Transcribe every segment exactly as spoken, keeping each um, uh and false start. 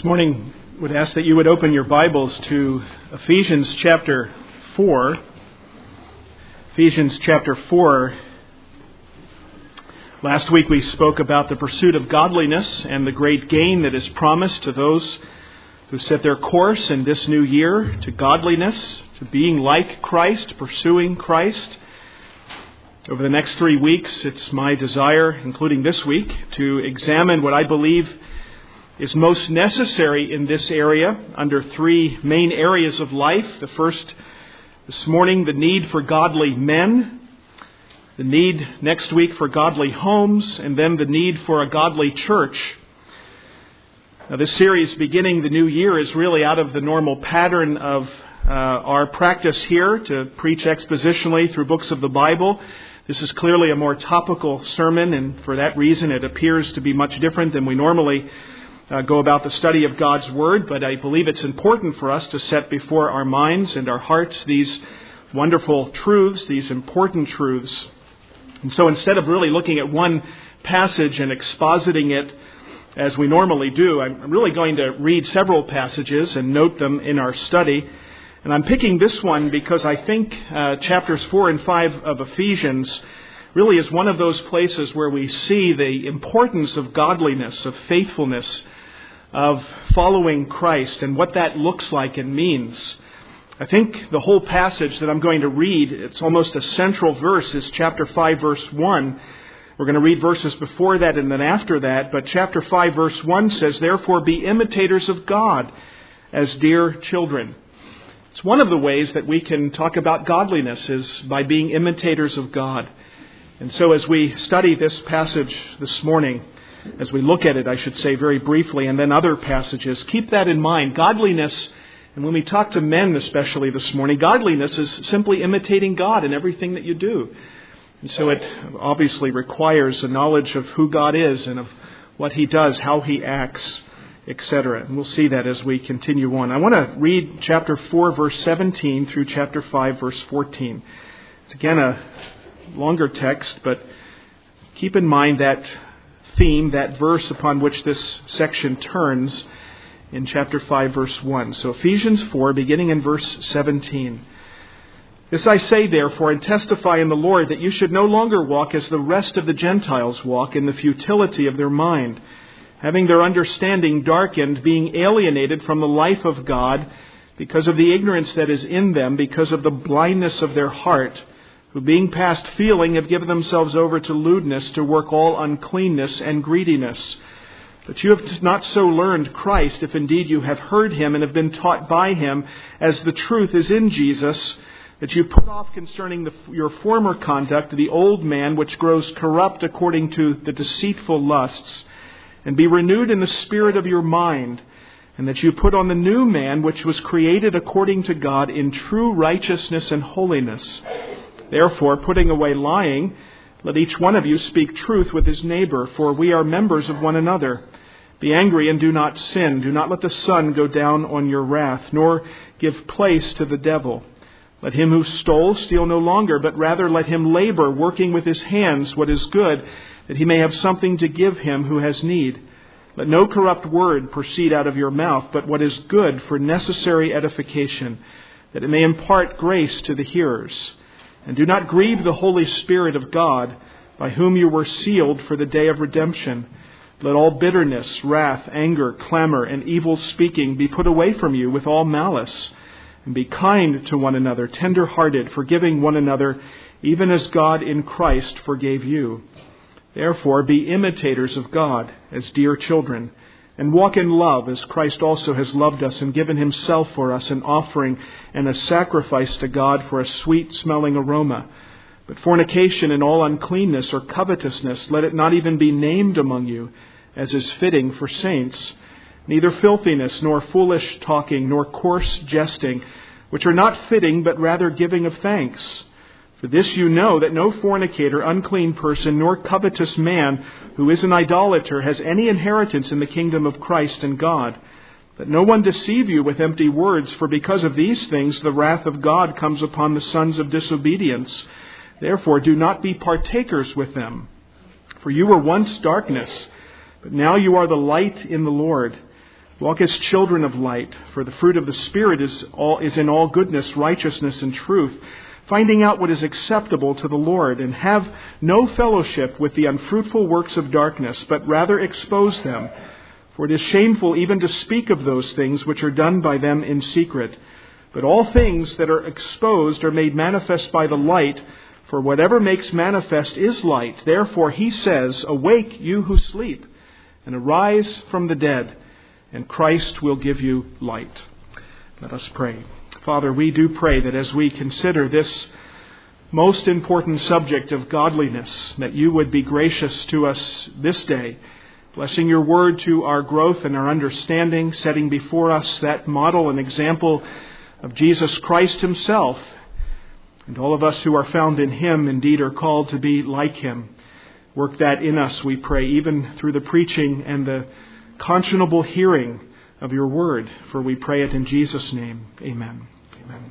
This morning, I would ask that you would open your Bibles to Ephesians chapter four. Ephesians chapter four. Last week we spoke about the pursuit of godliness and the great gain that is promised to those who set their course in this new year to godliness, to being like Christ, pursuing Christ. Over the next three weeks, it's my desire, including this week, to examine what I believe is most necessary in this area under three main areas of life. The first, this morning, the need for godly men, the need next week for godly homes, and then the need for a godly church. Now, this series, beginning the new year, is really out of the normal pattern of uh, our practice here to preach expositionally through books of the Bible. This is clearly a more topical sermon, and for that reason it appears to be much different than we normally Uh, go about the study of God's Word, but I believe it's important for us to set before our minds and our hearts these wonderful truths, these important truths. And so instead of really looking at one passage and expositing it as we normally do, I'm really going to read several passages and note them in our study. And I'm picking this one because I think uh, chapters four and five of Ephesians really is one of those places where we see the importance of godliness, of faithfulness, of following Christ and what that looks like and means. I think the whole passage that I'm going to read, it's almost a central verse, is chapter five, verse one. We're going to read verses before that and then after that, but chapter five, verse one says, "Therefore be imitators of God as dear children." It's one of the ways that we can talk about godliness is by being imitators of God. And so as we study this passage this morning, as we look at it, I should say very briefly, and then other passages, keep that in mind. Godliness, and when we talk to men especially this morning, godliness is simply imitating God in everything that you do. And so it obviously requires a knowledge of who God is and of what He does, how He acts, et cetera. And we'll see that as we continue on. I want to read chapter four, verse seventeen through chapter five, verse fourteen. It's again a longer text, but keep in mind that theme, that verse upon which this section turns in chapter five, verse one. So Ephesians four, beginning in verse seventeen. "This I say, therefore, and testify in the Lord, that you should no longer walk as the rest of the Gentiles walk, in the futility of their mind, having their understanding darkened, being alienated from the life of God, because of the ignorance that is in them, because of the blindness of their heart, who being past feeling have given themselves over to lewdness, to work all uncleanness and greediness. But you have not so learned Christ, if indeed you have heard Him and have been taught by Him, as the truth is in Jesus, that you put off concerning the, your former conduct the old man which grows corrupt according to the deceitful lusts, and be renewed in the spirit of your mind, and that you put on the new man which was created according to God in true righteousness and holiness. Therefore, putting away lying, let each one of you speak truth with his neighbor, for we are members of one another. Be angry and do not sin. Do not let the sun go down on your wrath, nor give place to the devil. Let him who stole steal no longer, but rather let him labor, working with his hands what is good, that he may have something to give him who has need. Let no corrupt word proceed out of your mouth, but what is good for necessary edification, that it may impart grace to the hearers. And do not grieve the Holy Spirit of God, by whom you were sealed for the day of redemption. Let all bitterness, wrath, anger, clamor, and evil speaking be put away from you with all malice. And be kind to one another, tender-hearted, forgiving one another, even as God in Christ forgave you. Therefore be imitators of God as dear children, and walk in love as Christ also has loved us and given Himself for us, an offering and a sacrifice to God for a sweet-smelling aroma. But fornication and all uncleanness or covetousness, let it not even be named among you, as is fitting for saints. Neither filthiness, nor foolish talking, nor coarse jesting, which are not fitting, but rather giving of thanks. For this you know, that no fornicator, unclean person, nor covetous man who is an idolater has any inheritance in the kingdom of Christ and God. Let no one deceive you with empty words, for because of these things the wrath of God comes upon the sons of disobedience. Therefore do not be partakers with them. For you were once darkness, but now you are the light in the Lord. Walk as children of light, for the fruit of the Spirit is all is in all goodness, righteousness, and truth, finding out what is acceptable to the Lord, and have no fellowship with the unfruitful works of darkness, but rather expose them. For it is shameful even to speak of those things which are done by them in secret. But all things that are exposed are made manifest by the light, for whatever makes manifest is light. Therefore he says, Awake, you who sleep, and arise from the dead, and Christ will give you light. Let us pray. Father, we do pray that as we consider this most important subject of godliness, that you would be gracious to us this day, blessing your word to our growth and our understanding, setting before us that model and example of Jesus Christ himself. And all of us who are found in him indeed are called to be like him. Work that in us, we pray, even through the preaching and the conscionable hearing of your word, for we pray it in Jesus' name. Amen. Amen.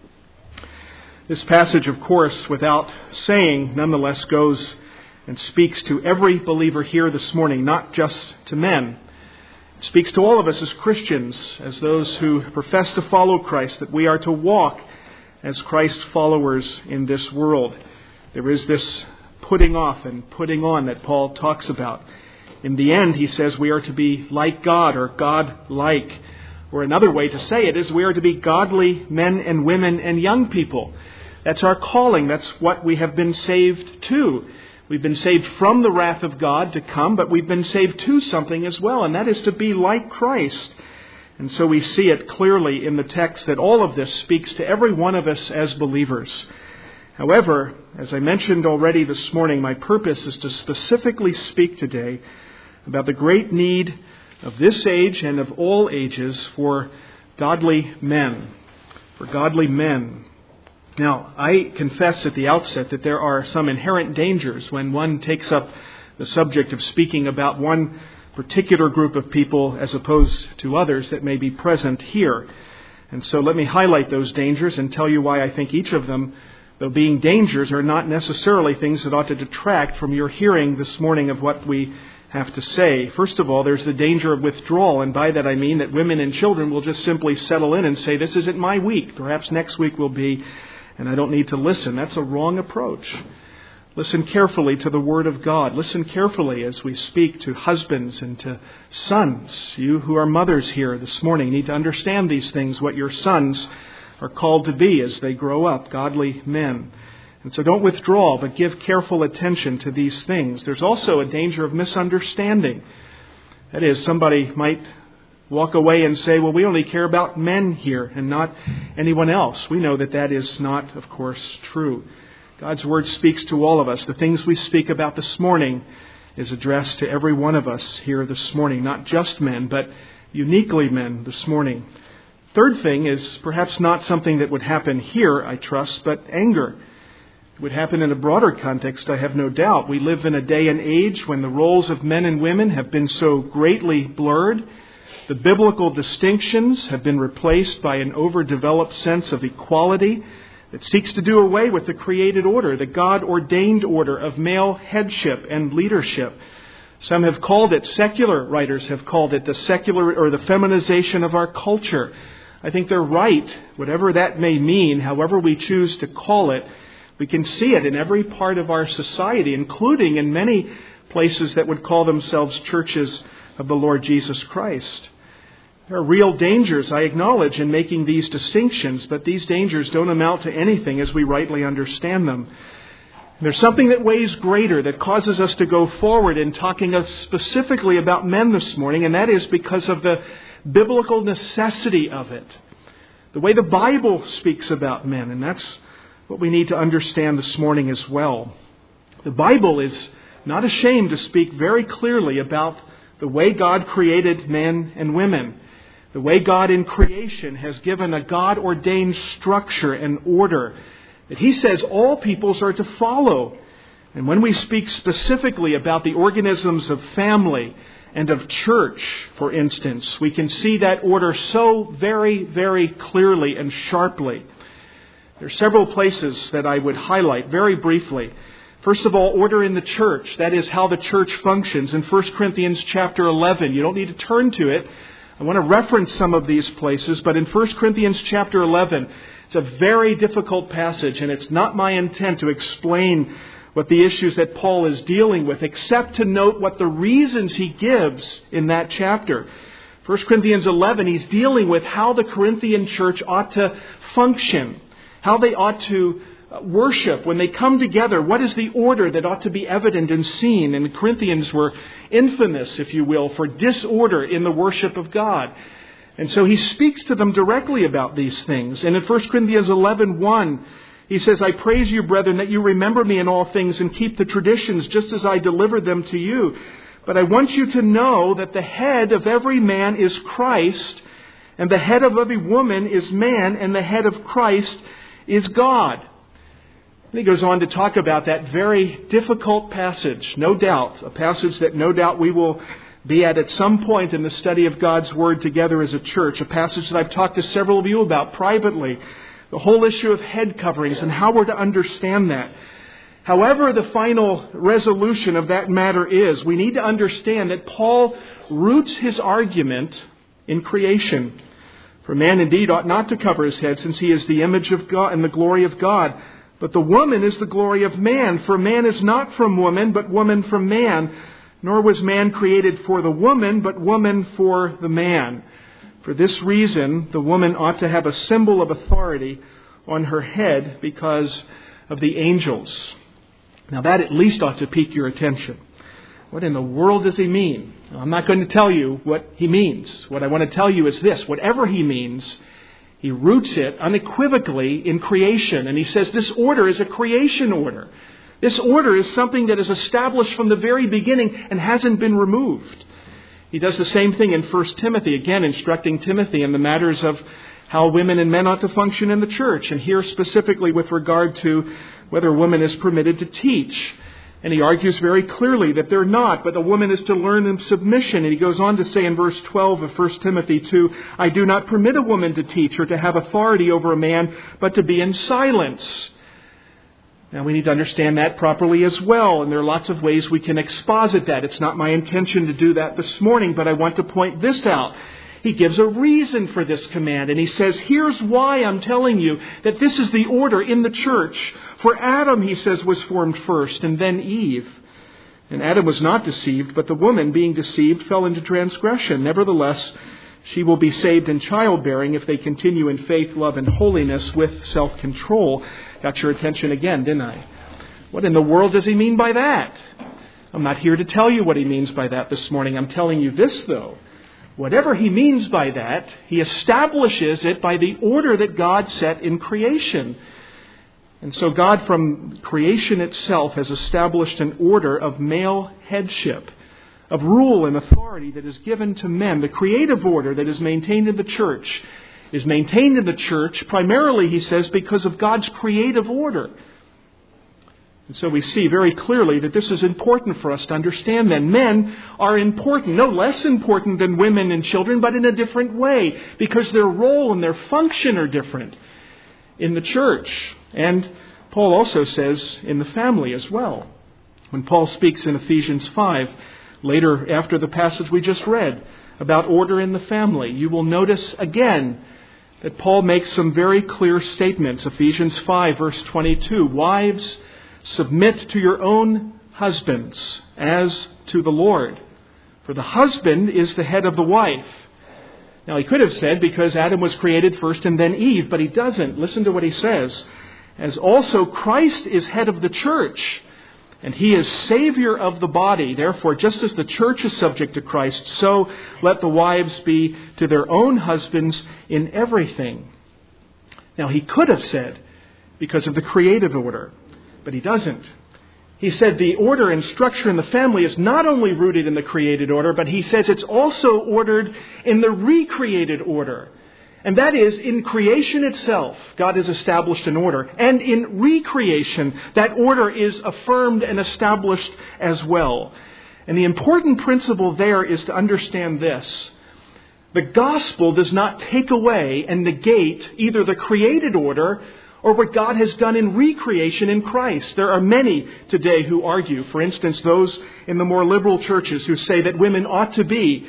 This passage, of course, without saying, nonetheless goes and speaks to every believer here this morning, not just to men. It speaks to all of us as Christians, as those who profess to follow Christ, that we are to walk as Christ followers in this world. There is this putting off and putting on that Paul talks about. In the end, he says we are to be like God, or God-like. Or another way to say it is we are to be godly men and women and young people. That's our calling. That's what we have been saved to. We've been saved from the wrath of God to come, but we've been saved to something as well, and that is to be like Christ. And so we see it clearly in the text that all of this speaks to every one of us as believers. However, as I mentioned already this morning, my purpose is to specifically speak today about the great need of this age and of all ages for godly men. For godly men. Now, I confess at the outset that there are some inherent dangers when one takes up the subject of speaking about one particular group of people as opposed to others that may be present here. And so let me highlight those dangers and tell you why I think each of them, though being dangers, are not necessarily things that ought to detract from your hearing this morning of what we have to say. First of all, there's the danger of withdrawal, and by that I mean that women and children will just simply settle in and say, this isn't my week. Perhaps next week will be, and I don't need to listen. That's a wrong approach. Listen carefully to the Word of God. Listen carefully as we speak to husbands and to sons. You who are mothers here this morning need to understand these things, what your sons are called to be as they grow up, godly men. And so don't withdraw, but give careful attention to these things. There's also a danger of misunderstanding. That is, somebody might walk away and say, well, we only care about men here and not anyone else. We know that that is not, of course, true. God's Word speaks to all of us. The things we speak about this morning is addressed to every one of us here this morning. Not just men, but uniquely men this morning. Third thing is perhaps not something that would happen here, I trust, but anger. It would happen in a broader context, I have no doubt. We live in a day and age when the roles of men and women have been so greatly blurred. The biblical distinctions have been replaced by an overdeveloped sense of equality that seeks to do away with the created order, the God-ordained order of male headship and leadership. Some have called it, secular writers have called it, the secular or the feminization of our culture. I think they're right, whatever that may mean, however we choose to call it. We can see it in every part of our society, including in many places that would call themselves churches of the Lord Jesus Christ. There are real dangers, I acknowledge, in making these distinctions, but these dangers don't amount to anything as we rightly understand them. And there's something that weighs greater that causes us to go forward in talking specifically about men this morning, and that is because of the biblical necessity of it. The way the Bible speaks about men, and that's what we need to understand this morning as well. The Bible is not ashamed to speak very clearly about the way God created men and women. The way God in creation has given a God-ordained structure and order that He says all peoples are to follow. And when we speak specifically about the organisms of family and of church, for instance, we can see that order so very, very clearly and sharply. There are several places that I would highlight very briefly. First of all, order in the church. That is how the church functions. In First Corinthians chapter eleven, you don't need to turn to it. I want to reference some of these places, but in First Corinthians chapter eleven, it's a very difficult passage, and it's not my intent to explain what the issues that Paul is dealing with, except to note what the reasons he gives in that chapter. First Corinthians eleven, he's dealing with how the Corinthian church ought to function, how they ought to worship when they come together. What is the order that ought to be evident and seen? And the Corinthians were infamous, if you will, for disorder in the worship of God. And so he speaks to them directly about these things. And in First Corinthians eleven one, he says, I praise you, brethren, that you remember me in all things and keep the traditions just as I delivered them to you. But I want you to know that the head of every man is Christ, and the head of every woman is man, and the head of Christ is God. And he goes on to talk about that very difficult passage, no doubt, a passage that no doubt we will be at at some point in the study of God's Word together as a church, a passage that I've talked to several of you about privately, the whole issue of head coverings and how we're to understand that. However the final resolution of that matter is, we need to understand that Paul roots his argument in creation. For man indeed ought not to cover his head, since he is the image of God and the glory of God. But the woman is the glory of man. For man is not from woman, but woman from man. Nor was man created for the woman, but woman for the man. For this reason, the woman ought to have a symbol of authority on her head because of the angels. Now that at least ought to pique your attention. What in the world does he mean? I'm not going to tell you what he means. What I want to tell you is this. Whatever he means, he roots it unequivocally in creation. And he says this order is a creation order. This order is something that is established from the very beginning and hasn't been removed. He does the same thing in First Timothy, again instructing Timothy in the matters of how women and men ought to function in the church. And here specifically with regard to whether a woman is permitted to teach. And he argues very clearly that they're not, but a woman is to learn in submission. And he goes on to say in verse twelve of First Timothy two, I do not permit a woman to teach or to have authority over a man, but to be in silence. Now we need to understand that properly as well, and there are lots of ways we can exposit that. It's not my intention to do that this morning, but I want to point this out. He gives a reason for this command, and he says, here's why I'm telling you that this is the order in the church. For Adam, he says, was formed first, and then Eve. And Adam was not deceived, but the woman, being deceived, fell into transgression. Nevertheless, she will be saved in childbearing if they continue in faith, love, and holiness with self-control. Got your attention again, didn't I? What in the world does he mean by that? I'm not here to tell you what he means by that this morning. I'm telling you this, though. Whatever he means by that, he establishes it by the order that God set in creation. And so God from creation itself has established an order of male headship, of rule and authority that is given to men. The creative order that is maintained in the church is maintained in the church primarily, he says, because of God's creative order. And so we see very clearly that this is important for us to understand then. Men are important, no less important than women and children, but in a different way, because their role and their function are different in the church. And Paul also says in the family as well. When Paul speaks in Ephesians five, later after the passage we just read about order in the family, you will notice again that Paul makes some very clear statements. Ephesians five, verse twenty-two, wives, submit to your own husbands as to the Lord. For the husband is the head of the wife. Now he could have said because Adam was created first and then Eve, but he doesn't. Listen to what he says. As also Christ is head of the church, and he is Savior of the body. Therefore, just as the church is subject to Christ, so let the wives be to their own husbands in everything. Now, he could have said, because of the creative order, but he doesn't. He said the order and structure in the family is not only rooted in the created order, but he says it's also ordered in the recreated order. And that is, in creation itself, God has established an order. And in recreation, that order is affirmed and established as well. And the important principle there is to understand this. The gospel does not take away and negate either the created order or what God has done in recreation in Christ. There are many today who argue, for instance, those in the more liberal churches who say that women ought to be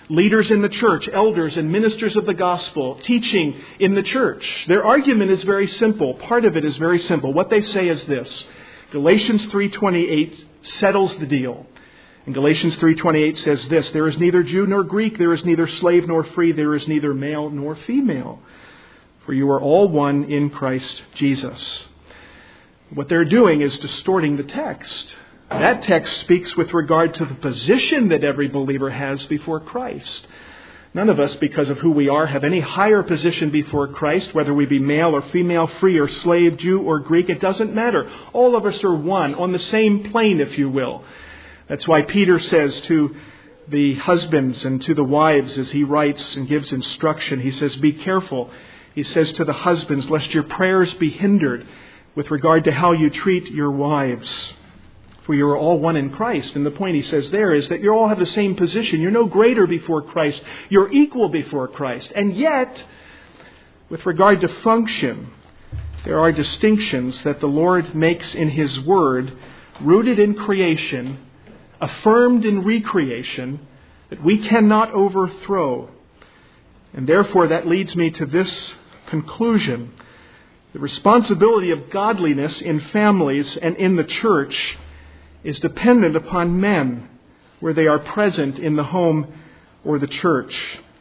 leaders in the church, elders and ministers of the gospel, teaching in the church. Their argument is very simple. Part of it is very simple. What they say is this: Galatians three twenty-eight settles the deal. And Galatians three twenty-eight says this: there is neither Jew nor Greek, there is neither slave nor free, there is neither male nor female, for you are all one in Christ Jesus. What they're doing is distorting the text. That text speaks with regard to the position that every believer has before Christ. None of us, because of who we are, have any higher position before Christ, whether we be male or female, free or slave, Jew or Greek. It doesn't matter. All of us are one, on the same plane, if you will. That's why Peter says to the husbands and to the wives, as he writes and gives instruction, he says, be careful. He says to the husbands, lest your prayers be hindered with regard to how you treat your wives. For you are all one in Christ. And the point he says there is that you all have the same position. You're no greater before Christ. You're equal before Christ. And yet, with regard to function, there are distinctions that the Lord makes in His Word, rooted in creation, affirmed in recreation, that we cannot overthrow. And therefore that leads me to this conclusion. The responsibility of godliness in families and in the church is dependent upon men where they are present in the home or the church.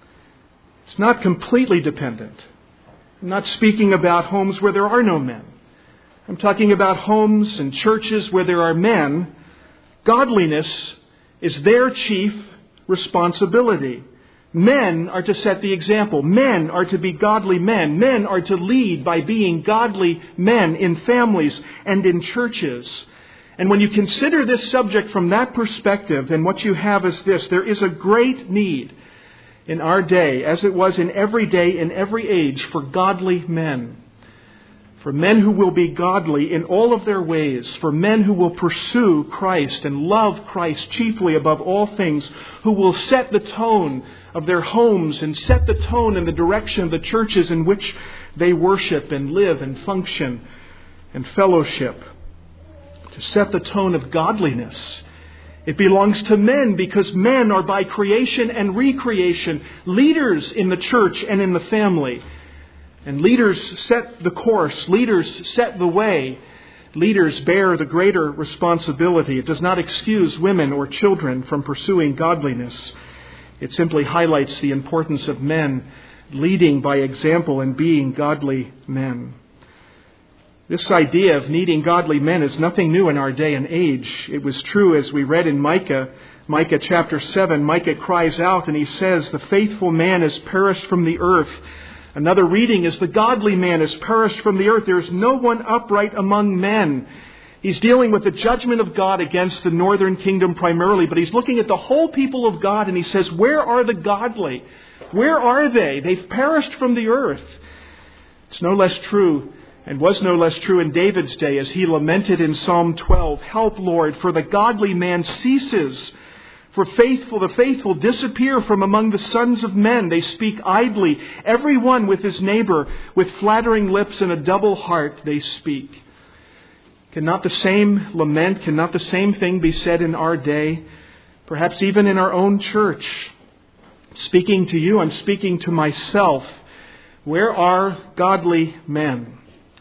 It's not completely dependent. I'm not speaking about homes where there are no men. I'm talking about homes and churches where there are men. Godliness is their chief responsibility. Men are to set the example. Men are to be godly men. Men are to lead by being godly men in families and in churches. And when you consider this subject from that perspective, then what you have is this: there is a great need in our day, as it was in every day, in every age, for godly men. For men who will be godly in all of their ways. For men who will pursue Christ and love Christ chiefly above all things. Who will set the tone of their homes and set the tone in the direction of the churches in which they worship and live and function and fellowship. To set the tone of godliness. It belongs to men because men are by creation and recreation leaders in the church and in the family. And leaders set the course. Leaders set the way. Leaders bear the greater responsibility. It does not excuse women or children from pursuing godliness. It simply highlights the importance of men leading by example and being godly men. This idea of needing godly men is nothing new in our day and age. It was true as we read in Micah, Micah chapter seven. Micah cries out and he says, the faithful man is perished from the earth. Another reading is, the godly man is perished from the earth. There is no one upright among men. He's dealing with the judgment of God against the northern kingdom primarily, but he's looking at the whole people of God and he says, where are the godly? Where are they? They've perished from the earth. It's no less true, and was no less true in David's day, as he lamented in Psalm twelve, help, Lord, for the godly man ceases. For faithful, the faithful disappear from among the sons of men. They speak idly, every one with his neighbor, with flattering lips and a double heart they speak. Cannot the same lament, cannot the same thing be said in our day? Perhaps even in our own church. Speaking to you, I'm speaking to myself. Where are godly men?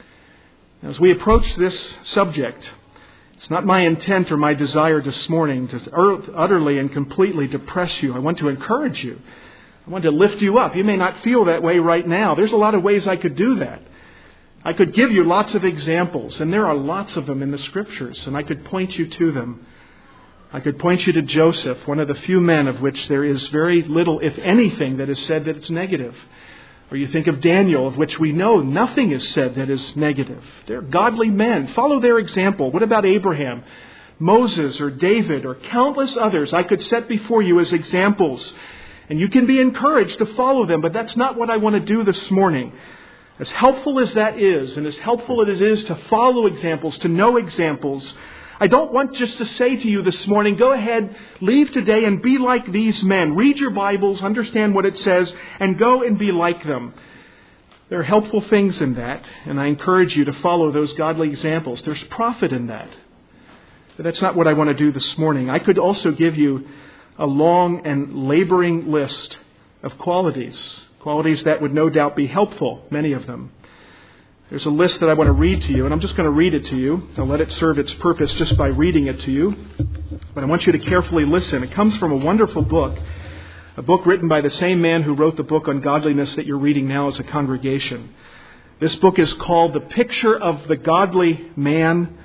As we approach this subject, it's not my intent or my desire this morning to utterly and completely depress you. I want to encourage you. I want to lift you up. You may not feel that way right now. There's a lot of ways I could do that. I could give you lots of examples, and there are lots of them in the Scriptures, and I could point you to them. I could point you to Joseph, one of the few men of which there is very little, if anything, that is said that it's negative. Or you think of Daniel, of which we know nothing is said that is negative. They're godly men. Follow their example. What about Abraham, Moses, or David, or countless others I could set before you as examples? And you can be encouraged to follow them, but that's not what I want to do this morning. As helpful as that is, and as helpful as it is to follow examples, to know examples, I don't want just to say to you this morning, go ahead, leave today and be like these men. Read your Bibles, understand what it says, and go and be like them. There are helpful things in that, and I encourage you to follow those godly examples. There's profit in that. But that's not what I want to do this morning. I could also give you a long and laboring list of qualities, qualities that would no doubt be helpful, many of them. There's a list that I want to read to you, and I'm just going to read it to you. I'll let it serve its purpose just by reading it to you. But I want you to carefully listen. It comes from a wonderful book, a book written by the same man who wrote the book on godliness that you're reading now as a congregation. This book is called The Picture of the Godly Man,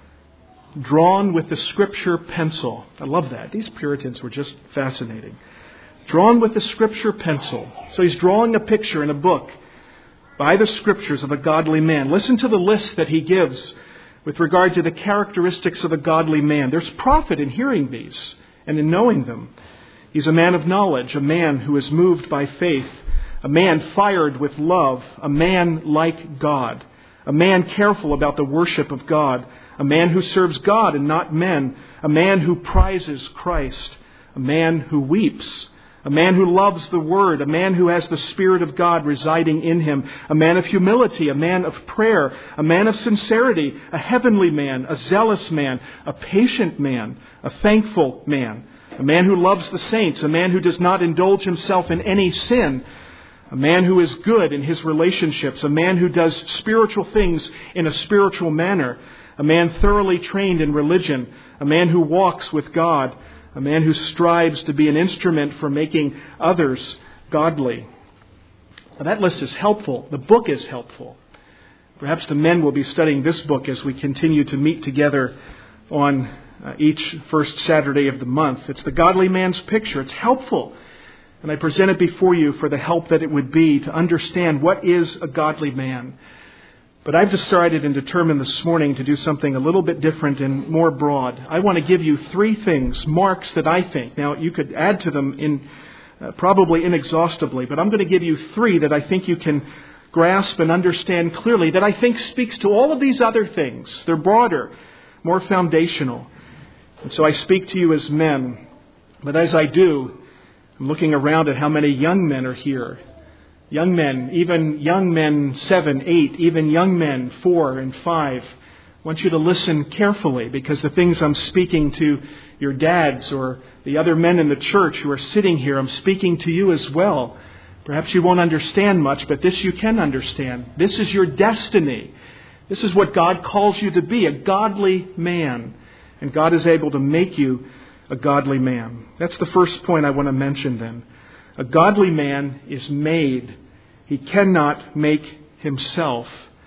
Drawn with the Scripture Pencil. I love that. These Puritans were just fascinating. Drawn with the Scripture pencil. So he's drawing a picture in a book by the Scriptures of a godly man. Listen to the list that he gives with regard to the characteristics of a godly man. There's profit in hearing these and in knowing them. He's a man of knowledge, a man who is moved by faith, a man fired with love, a man like God, a man careful about the worship of God, a man who serves God and not men, a man who prizes Christ, a man who weeps, a man who loves the Word, a man who has the Spirit of God residing in him, a man of humility, a man of prayer, a man of sincerity, a heavenly man, a zealous man, a patient man, a thankful man, a man who loves the saints, a man who does not indulge himself in any sin, a man who is good in his relationships, a man who does spiritual things in a spiritual manner, a man thoroughly trained in religion, a man who walks with God, a man who strives to be an instrument for making others godly. Now, that list is helpful. The book is helpful. Perhaps the men will be studying this book as we continue to meet together on uh, each first Saturday of the month. It's the godly man's picture. It's helpful. And I present it before you for the help that it would be to understand what is a godly man. But I've decided and determined this morning to do something a little bit different and more broad. I want to give you three things, marks that I think. Now, you could add to them in uh, probably inexhaustibly, but I'm going to give you three that I think you can grasp and understand clearly, that I think speaks to all of these other things. They're broader, more foundational. And so I speak to you as men. But as I do, I'm looking around at how many young men are here. Young men, even young men seven, eight, even young men four and five. I want you to listen carefully, because the things I'm speaking to your dads or the other men in the church who are sitting here, I'm speaking to you as well. Perhaps you won't understand much, but this you can understand. This is your destiny. This is what God calls you to be, a godly man. And God is able to make you a godly man. That's the first point I want to mention then. A godly man is made. He cannot make himself.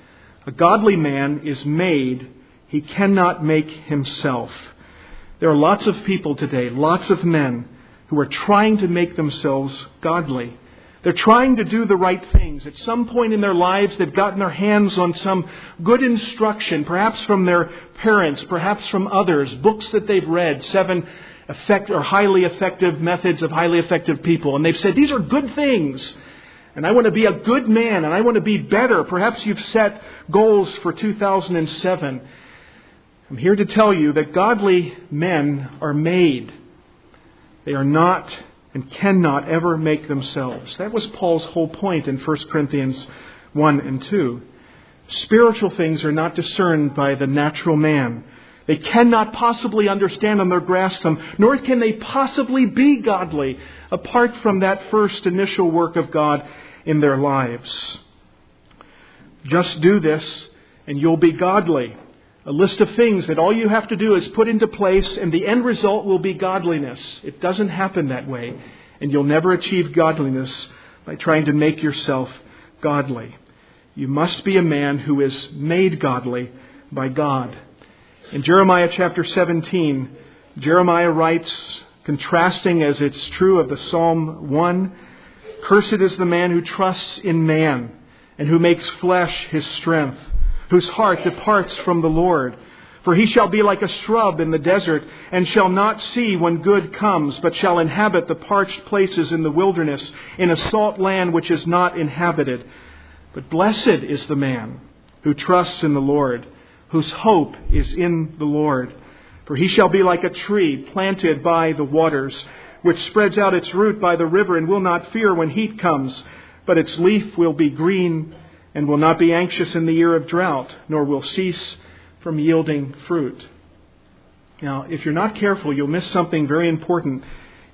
A godly man is made. He cannot make himself. There are lots of people today, lots of men, who are trying to make themselves godly. They're trying to do the right things. At some point in their lives, they've gotten their hands on some good instruction, perhaps from their parents, perhaps from others, books that they've read, seven effect or highly effective methods of highly effective people. And they've said, these are good things. And I want to be a good man, and I want to be better. Perhaps you've set goals for two thousand seven. I'm here to tell you that godly men are made. They are not and cannot ever make themselves. That was Paul's whole point in First Corinthians one and two. Spiritual things are not discerned by the natural man. They cannot possibly understand them or grasp them, nor can they possibly be godly apart from that first initial work of God in their lives. Just do this and you'll be godly. A list of things that all you have to do is put into place, and the end result will be godliness. It doesn't happen that way, and you'll never achieve godliness by trying to make yourself godly. You must be a man who is made godly by God. In Jeremiah chapter seventeen, Jeremiah writes, contrasting as it's true of the Psalm one, "Cursed is the man who trusts in man and who makes flesh his strength, whose heart departs from the Lord. For he shall be like a shrub in the desert, and shall not see when good comes, but shall inhabit the parched places in the wilderness, in a salt land which is not inhabited. But blessed is the man who trusts in the Lord, whose hope is in the Lord. For he shall be like a tree planted by the waters, which spreads out its root by the river, and will not fear when heat comes, but its leaf will be green, and will not be anxious in the year of drought, nor will cease from yielding fruit." Now, if you're not careful, you'll miss something very important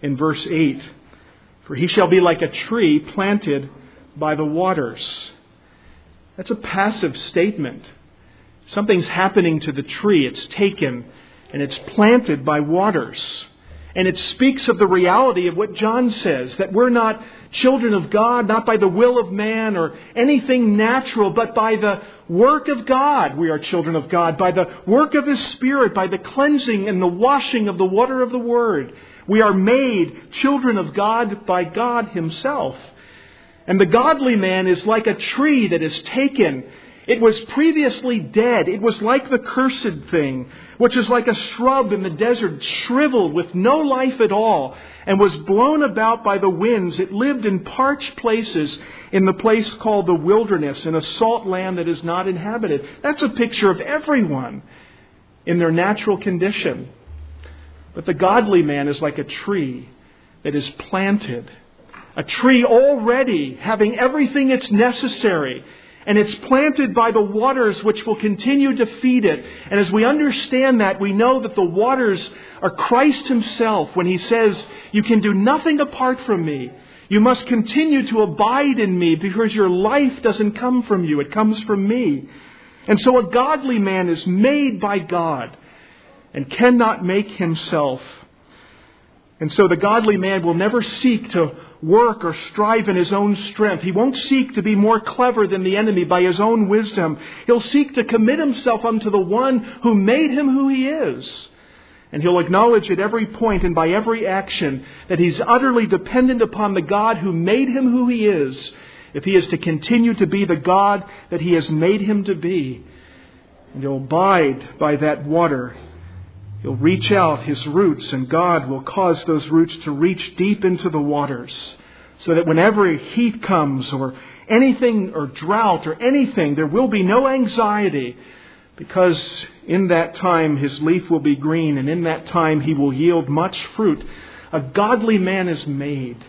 in verse eight. For he shall be like a tree planted by the waters. That's a passive statement. Something's happening to the tree. It's taken and it's planted by waters. And it speaks of the reality of what John says, that we're not children of God, not by the will of man or anything natural, but by the work of God we are children of God, by the work of His Spirit, by the cleansing and the washing of the water of the Word. We are made children of God by God Himself. And the godly man is like a tree that is taken. It was previously dead. It was like the cursed thing, which is like a shrub in the desert, shriveled with no life at all, and was blown about by the winds. It lived in parched places in the place called the wilderness, in a salt land that is not inhabited. That's a picture of everyone in their natural condition. But the godly man is like a tree that is planted. A tree already having everything it's necessary. And it's planted by the waters which will continue to feed it. And as we understand that, we know that the waters are Christ Himself when He says, you can do nothing apart from me. You must continue to abide in me because your life doesn't come from you. It comes from me. And so a godly man is made by God and cannot make himself. And so the godly man will never seek to work or strive in his own strength. He won't seek to be more clever than the enemy by his own wisdom. He'll seek to commit himself unto the one who made him who he is. And he'll acknowledge at every point and by every action that he's utterly dependent upon the God who made him who he is, if he is to continue to be the God that He has made him to be. And he'll abide by that water. He'll reach out his roots, and God will cause those roots to reach deep into the waters, so that whenever heat comes or anything or drought or anything, there will be no anxiety, because in that time his leaf will be green, and in that time he will yield much fruit. A godly man is made.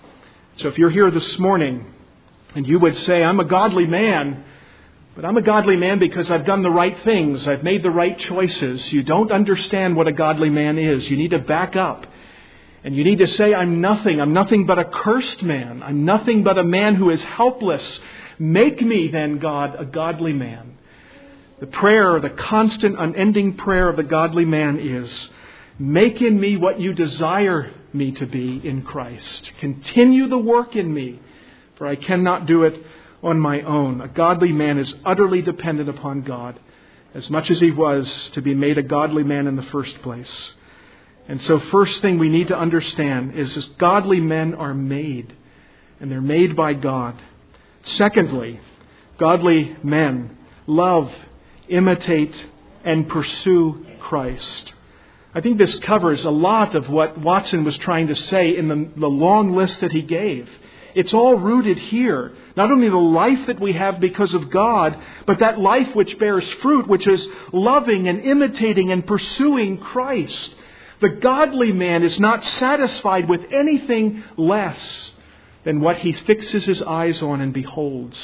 So if you're here this morning and you would say, I'm a godly man, but I'm a godly man because I've done the right things. I've made the right choices. You don't understand what a godly man is. You need to back up. And you need to say, I'm nothing. I'm nothing but a cursed man. I'm nothing but a man who is helpless. Make me then, God, a godly man. The prayer, the constant, unending prayer of the godly man is, make in me what you desire me to be in Christ. Continue the work in me, for I cannot do it on my own. A godly man is utterly dependent upon God, as much as he was to be made a godly man in the first place. And so first thing we need to understand is that godly men are made, and they're made by God. Secondly, godly men love, imitate, and pursue Christ. I think this covers a lot of what Watson was trying to say in the, the long list that he gave. It's all rooted here. Not only the life that we have because of God, but that life which bears fruit, which is loving and imitating and pursuing Christ. The godly man is not satisfied with anything less than what he fixes his eyes on and beholds.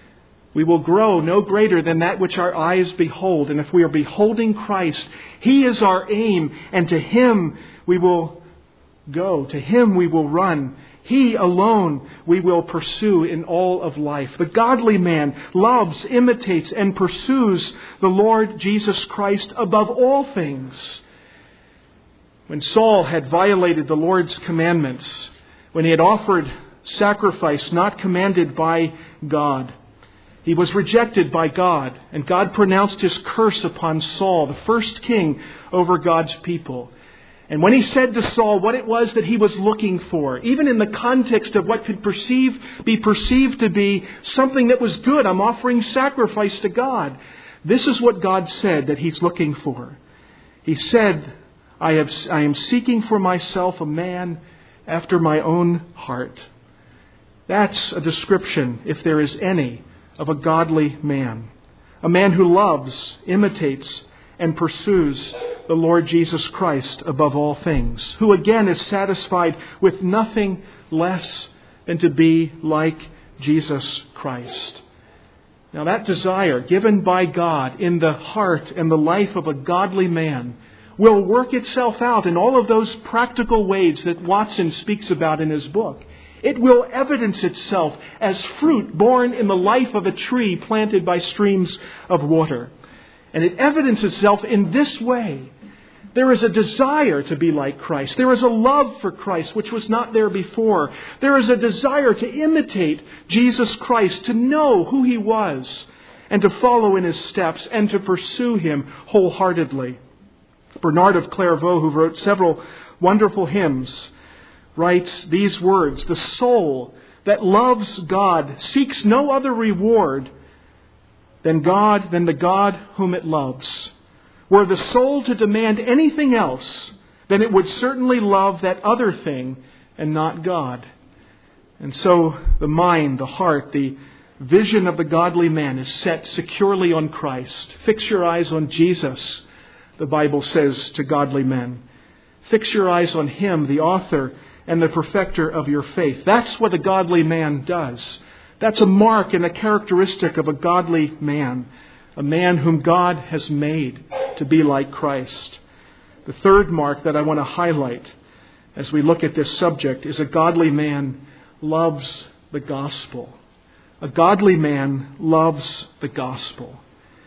We will grow no greater than that which our eyes behold. And if we are beholding Christ, He is our aim, and to Him we will go. To Him we will run. He alone we will pursue in all of life. The godly man loves, imitates, and pursues the Lord Jesus Christ above all things. When Saul had violated the Lord's commandments, when he had offered sacrifice not commanded by God, he was rejected by God, and God pronounced His curse upon Saul, the first king over God's people. And when He said to Saul what it was that he was looking for, even in the context of what could perceive, be perceived to be something that was good, I'm offering sacrifice to God. This is what God said that He's looking for. He said, I, have, I am seeking for myself a man after my own heart. That's a description, if there is any, of a godly man. A man who loves, imitates, and pursues the Lord Jesus Christ above all things, who again is satisfied with nothing less than to be like Jesus Christ. Now that desire given by God in the heart and the life of a godly man will work itself out in all of those practical ways that Watson speaks about in his book. It will evidence itself as fruit borne in the life of a tree planted by streams of water. And it evidences itself in this way. There is a desire to be like Christ. There is a love for Christ, which was not there before. There is a desire to imitate Jesus Christ, to know who He was, and to follow in His steps, and to pursue Him wholeheartedly. Bernard of Clairvaux, who wrote several wonderful hymns, writes these words: "The soul that loves God seeks no other reward than God, than the God whom it loves. Were the soul to demand anything else, then it would certainly love that other thing and not God." And so the mind, the heart, the vision of the godly man is set securely on Christ. Fix your eyes on Jesus, the Bible says to godly men. Fix your eyes on Him, the author and the perfecter of your faith. That's what a godly man does. That's a mark and a characteristic of a godly man, a man whom God has made to be like Christ. The third mark that I want to highlight as we look at this subject is a godly man loves the gospel. A godly man loves the gospel.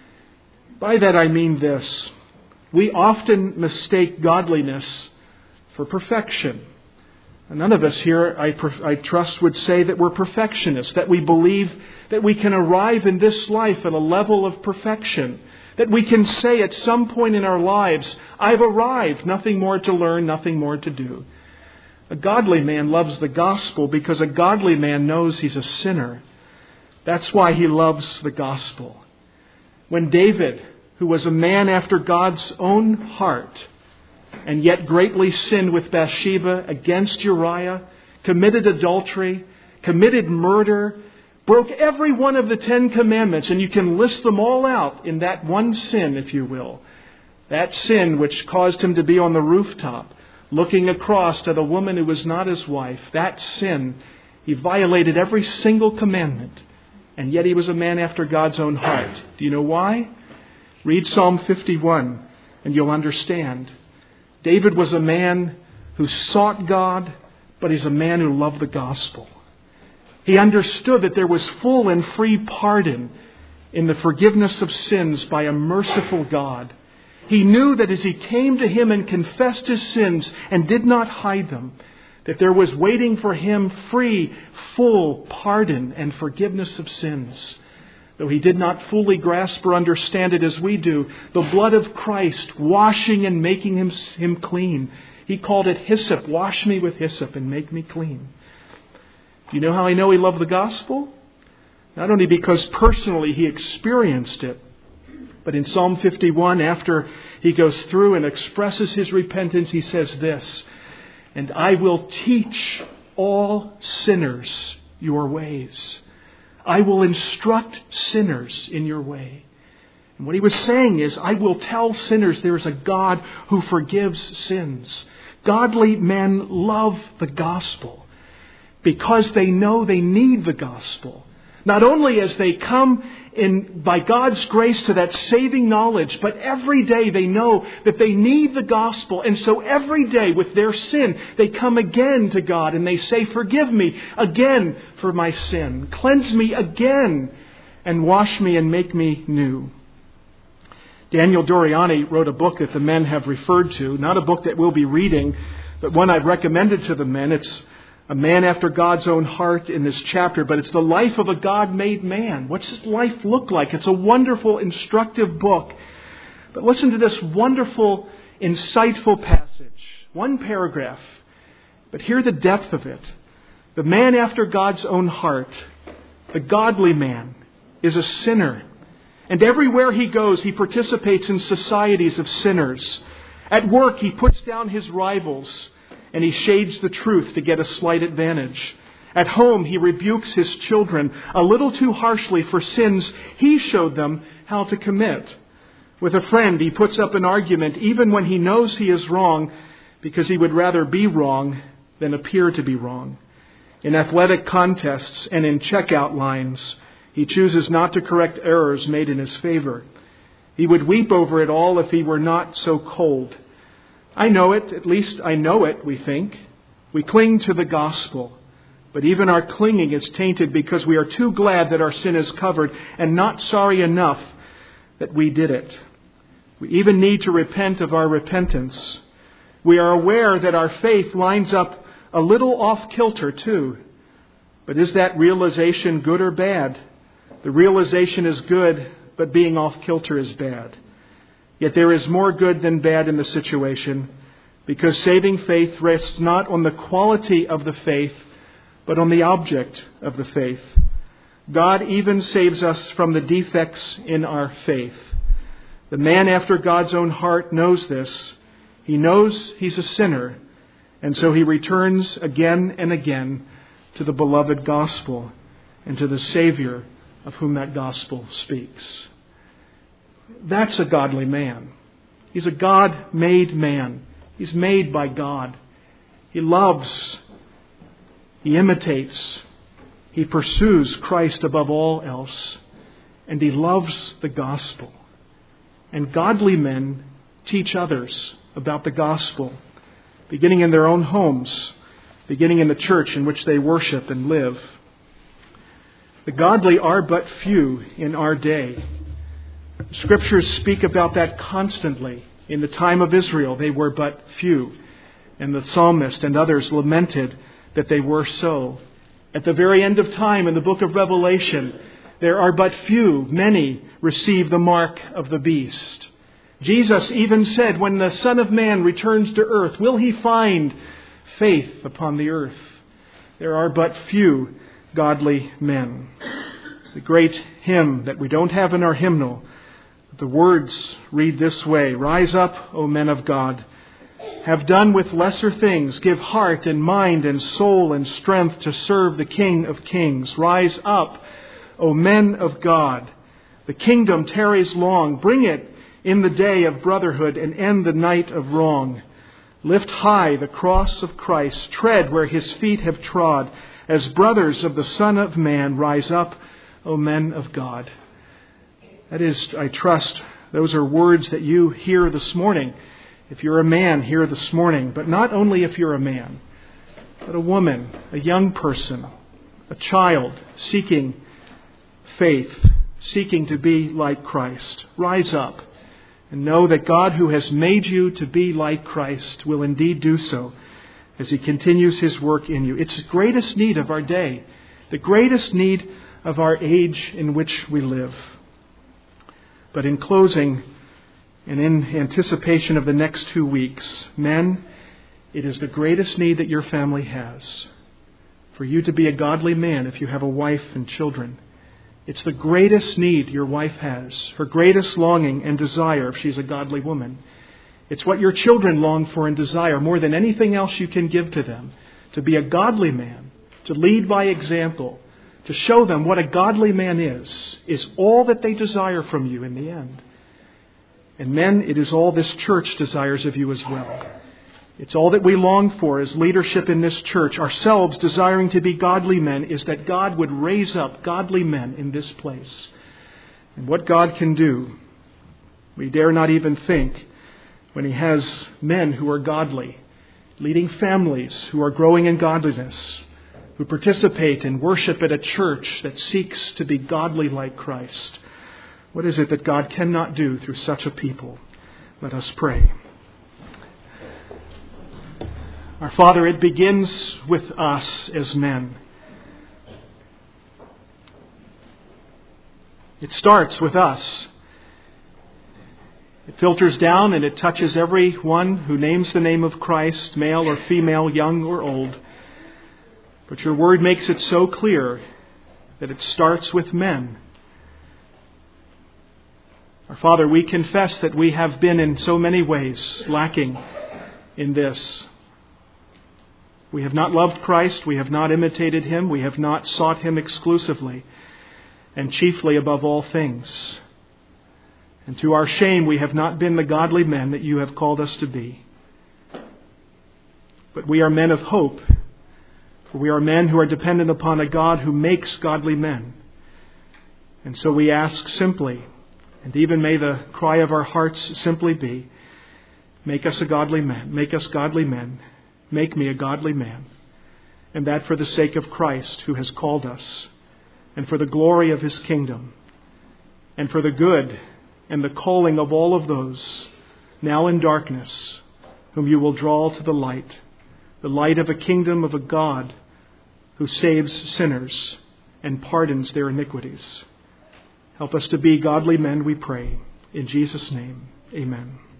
By that I mean this: we often mistake godliness for perfection. None of us here, I, I trust, would say that we're perfectionists, that we believe that we can arrive in this life at a level of perfection, that we can say at some point in our lives, "I've arrived, nothing more to learn, nothing more to do." A godly man loves the gospel because a godly man knows he's a sinner. That's why he loves the gospel. When David, who was a man after God's own heart, and yet greatly sinned with Bathsheba against Uriah, committed adultery, committed murder, broke every one of the Ten Commandments, and you can list them all out in that one sin, if you will. That sin which caused him to be on the rooftop, looking across at a woman who was not his wife. That sin, he violated every single commandment, and yet he was a man after God's own heart. Do you know why? Read Psalm fifty-one, and you'll understand. David was a man who sought God, but he's a man who loved the gospel. He understood that there was full and free pardon in the forgiveness of sins by a merciful God. He knew that as he came to Him and confessed his sins and did not hide them, that there was waiting for him free, full pardon and forgiveness of sins. Though he did not fully grasp or understand it as we do, the blood of Christ washing and making him, him clean. He called it hyssop. Wash me with hyssop and make me clean. Do you know how I know he loved the gospel? Not only because personally he experienced it, but in Psalm fifty-one, after he goes through and expresses his repentance, he says this: "And I will teach all sinners your ways. I will instruct sinners in your way." And what he was saying is, I will tell sinners there is a God who forgives sins. Godly men love the gospel because they know they need the gospel. Not only as they come in by God's grace to that saving knowledge, but every day they know that they need the gospel. And so every day with their sin, they come again to God and they say, "Forgive me again for my sin. Cleanse me again and wash me and make me new." Daniel Doriani wrote a book that the men have referred to, not a book that we'll be reading, but one I've recommended to the men. It's a man after God's own heart in this chapter, but it's the life of a God-made man. What's his life look like? It's a wonderful, instructive book. But listen to this wonderful, insightful passage. One paragraph. But hear the depth of it. The man after God's own heart, the godly man, is a sinner. And everywhere he goes, he participates in societies of sinners. At work, he puts down his rivals, and he shades the truth to get a slight advantage. At home, he rebukes his children a little too harshly for sins he showed them how to commit. With a friend, he puts up an argument even when he knows he is wrong, because he would rather be wrong than appear to be wrong. In athletic contests and in checkout lines, he chooses not to correct errors made in his favor. He would weep over it all if he were not so cold. I know it, at least I know it, we think. We cling to the gospel. But even our clinging is tainted because we are too glad that our sin is covered and not sorry enough that we did it. We even need to repent of our repentance. We are aware that our faith lines up a little off-kilter too. But is that realization good or bad? The realization is good, but being off-kilter is bad. Yet there is more good than bad in the situation, because saving faith rests not on the quality of the faith, but on the object of the faith. God even saves us from the defects in our faith. The man after God's own heart knows this. He knows he's a sinner, and so he returns again and again to the beloved gospel and to the Savior of whom that gospel speaks. That's a godly man. He's a God-made man. He's made by God. He loves. He imitates. He pursues Christ above all else. And he loves the gospel. And godly men teach others about the gospel, beginning in their own homes, beginning in the church in which they worship and live. The godly are but few in our day. Scriptures speak about that constantly. In the time of Israel, they were but few. And the psalmist and others lamented that they were so. At the very end of time, in the book of Revelation, there are but few, many receive the mark of the beast. Jesus even said, when the Son of Man returns to earth, will he find faith upon the earth? There are but few godly men. The great hymn that we don't have in our hymnal, the words read this way: Rise up, O men of God. Have done with lesser things. Give heart and mind and soul and strength to serve the King of Kings. Rise up, O men of God. The kingdom tarries long. Bring it in the day of brotherhood and end the night of wrong. Lift high the cross of Christ. Tread where his feet have trod. As brothers of the Son of Man, rise up, O men of God. That is, I trust, those are words that you hear this morning. If you're a man, hear this morning. But not only if you're a man, but a woman, a young person, a child seeking faith, seeking to be like Christ. Rise up and know that God, who has made you to be like Christ, will indeed do so as he continues his work in you. It's the greatest need of our day, the greatest need of our age in which we live. But in closing, and in anticipation of the next two weeks, men, it is the greatest need that your family has. For you to be a godly man if you have a wife and children. It's the greatest need your wife has, her greatest longing and desire if she's a godly woman. It's what your children long for and desire more than anything else you can give to them. To be a godly man, to lead by example, to show them what a godly man is, is all that they desire from you in the end. And men, it is all this church desires of you as well. It's all that we long for as leadership in this church, ourselves desiring to be godly men, is that God would raise up godly men in this place. And what God can do, we dare not even think when he has men who are godly, leading families who are growing in godliness, who participate and worship at a church that seeks to be godly like Christ. What is it that God cannot do through such a people? Let us pray. Our Father, it begins with us as men. It starts with us. It filters down and it touches every one who names the name of Christ, male or female, young or old. But your word makes it so clear that it starts with men. Our Father, we confess that we have been in so many ways lacking in this. We have not loved Christ. We have not imitated him. We have not sought him exclusively and chiefly above all things. And to our shame, we have not been the godly men that you have called us to be. But we are men of hope. For we are men who are dependent upon a God who makes godly men. And so we ask simply, and even may the cry of our hearts simply be, Make us a godly man. Make us godly men. Make me a godly man. And that for the sake of Christ who has called us, and for the glory of his kingdom, and for the good and the calling of all of those now in darkness, whom you will draw to the light, the light of a kingdom of a God who saves sinners and pardons their iniquities. Help us to be godly men, we pray. In Jesus' name, amen.